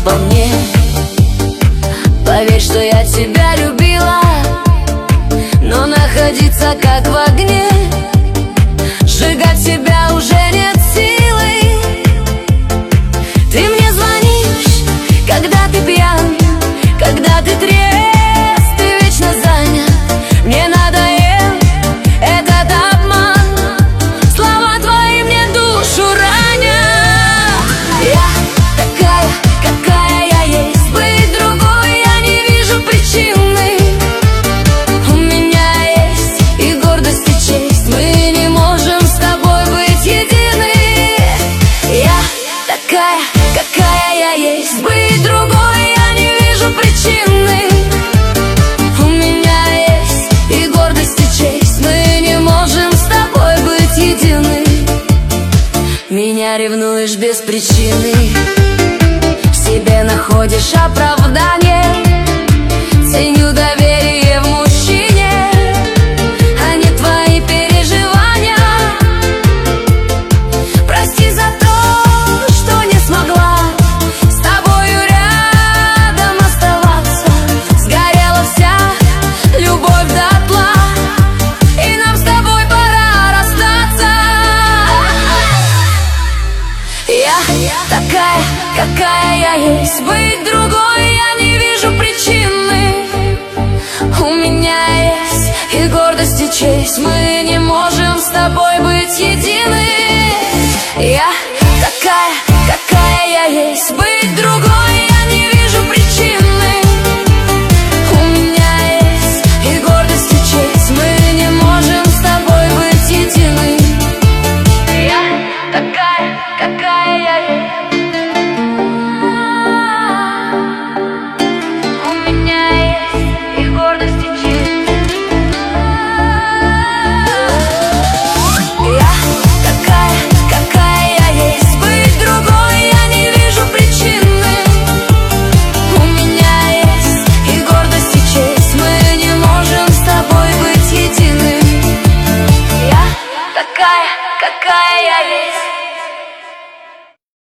по мне. Поверь, что я тебя любила, но находиться как в огне. Сжигать себя уже нет силы. Ты мне звонишь, когда ты пьян, когда ты трезв, ты вечно занят. Мне надоел этот обман, слова твои мне душу ранят. Я такая, какая я есть, быть другой я не вижу причины. У меня есть и гордость, и честь, мы не можем с тобой быть едины. Я такая, какая я есть, быть другой я не вижу причины. У меня есть и гордость, и честь, мы не можем с тобой быть едины. Меня ревнуешь без причины, в себе находишь оправдание. Ценю доверие в мужчине, а не твои переживания. Прости за то, что не смогла с тобою рядом оставаться. Сгорела вся любовь дотла, и нам с тобой пора расстаться. Я такая, какая я есть, быть другой я не вижу причины. У меня есть и гордость, и честь, мы не можем с тобой быть едины.